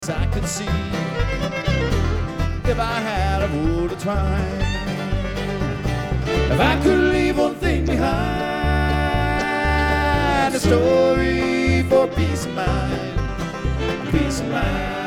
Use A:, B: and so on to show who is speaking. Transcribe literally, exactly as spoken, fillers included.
A: I could see if I had a wood of twine. If I could leave one thing behind, a story for peace of mind, peace of mind.